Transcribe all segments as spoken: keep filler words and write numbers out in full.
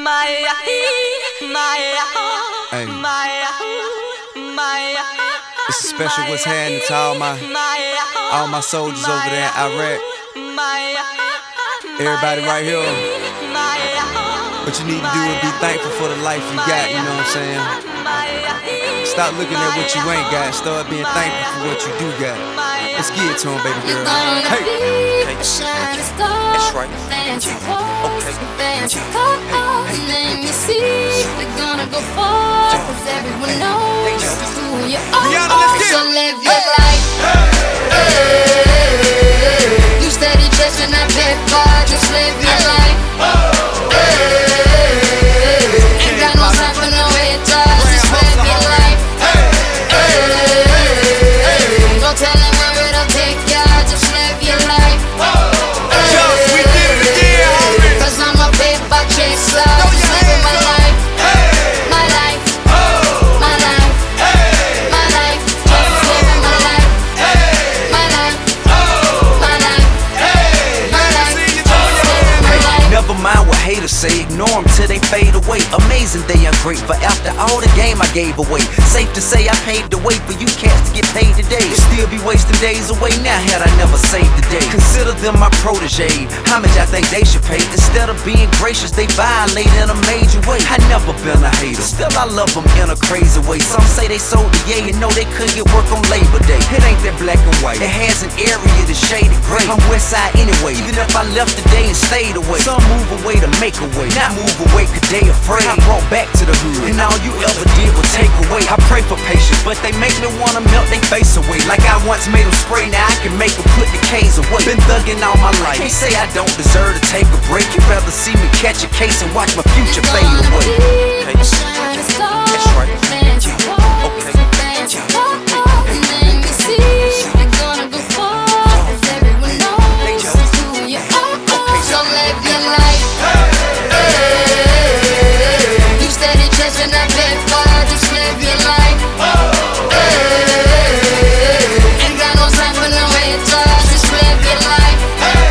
Hey, it's a special what's happening to all my all my soldiers over there in Iraq. Everybody right here. What you need to do is be thankful for the life you got, you know what I'm saying? Stop looking at what you ain't got, start being thankful for what you do got. Let's get it to him, baby girl. Hey, okay. That's right. Okay. Let me see. We're gonna go far, cause everyone knows who you are. So live your life. You steady chasing that paper, just live your life. Ain't got no time for no haters, just live your life. Don't tell them where it'll take ya, just live your life. we did it again, Cause I'm a paper chaser, just living my life. My life, my life, my life, just living my life. My life, my life, my life, just living my life. Never mind what haters say, ignore them till they fade away. Amazing they ungrateful after all the game I gave away. Safe to say I paved the way for you cats to get paid today. Still be wasting days away now had I never saved the day. Consider them my protege, how much I think they should pay? Instead of being gracious, they violate in a major way. I never been a hater, still I love them in a crazy way. Some say they sold the yay and know they couldn't get work on Labor Day. It ain't that black and white, it has an area that's shaded gray. I'm west side anyway, even if I left today and stayed away. Some move away to make a way, not move away cause they afraid. I brought back to the hood, and all you ever did was take away. I pray for patience, but they make me wanna melt they face away. Like I once made them spray, now I can make them put the K's away. Been thugging all my life, can't say I don't deserve to take a break. You'd rather see me catch a case and watch my future fade away. Okay. That's right. Okay. Let me see. We're gonna go far, cause everyone knows who you are. So live your life. You steady chasing that paper, just live your life. Ain't got no time for no haters, just live your life.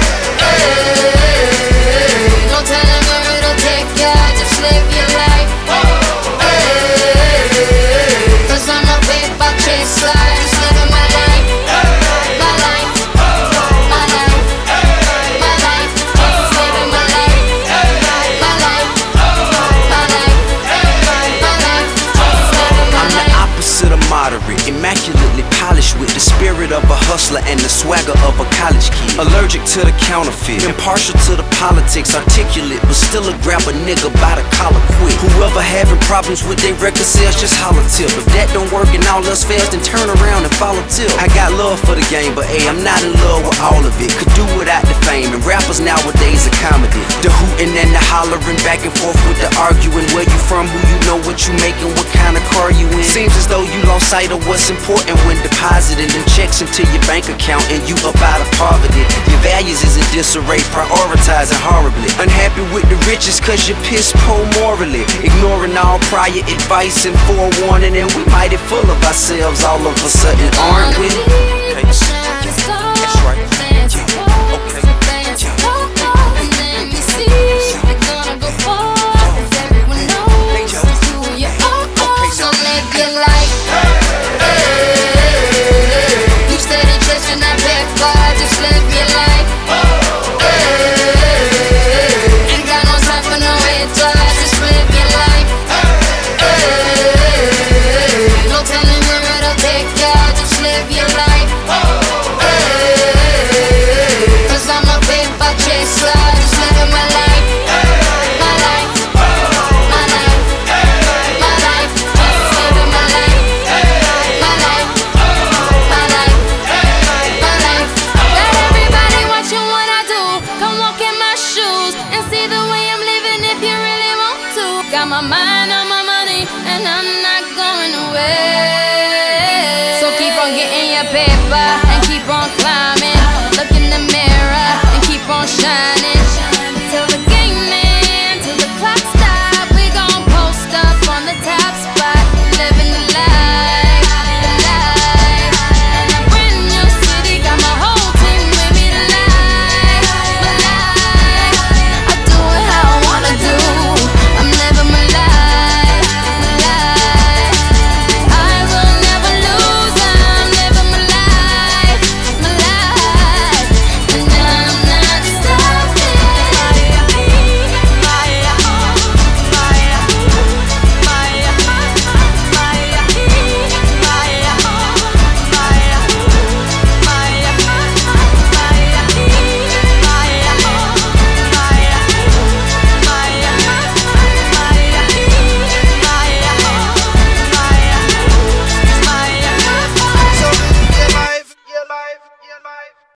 Don't tell them where it'll take ya, just live your life. Cause I'm a paper chaser, just living my life. My life, my life, my life, just living my life. My life, my life, my life, just living my I'm the life. opposite of moderate, immaculately polished with the spirit of a hustler and the swagger of a college kid. Allergic to the counterfeit, impartial to the politics, articulate, but still a grab a nigga by the collar quick. Whoever having problems with their record sales, just holler tip. If that don't work and all else fails, then turn around and follow tip. I got love for the game, but hey, I'm not in love with all of it. Could do without the fame, and rappers nowadays are comedy. The hooting and the hollering, back and forth with the arguing. Where you from, who you know, what you making, what kind of car you in. Seems as though you lost sight of what's important when depositing them checks into your bank account and you up out of poverty. Your values is in disarray, prioritizing horribly. Unhappy with the riches cause you're piss poor morally. Ignoring all prior advice and forewarning, and we mighty full of ourselves all of a sudden, aren't we? Okay. That's right. Okay. Let me see. We're gonna go far, cause everyone knows who you are. So live your life. You steady chasing that paper, just live your life. Ain't got no time for no haters, just live your life. Don't tell them where it'll take ya, just live your life. Cause I'm a paper chaser, just living my life. My life, my life, my life, just living my life. My life, my life, my life. Let everybody watching what I do. Come walk in my shoes and see the way I'm living if you really want to. Got my mind on my money and I'm not going away.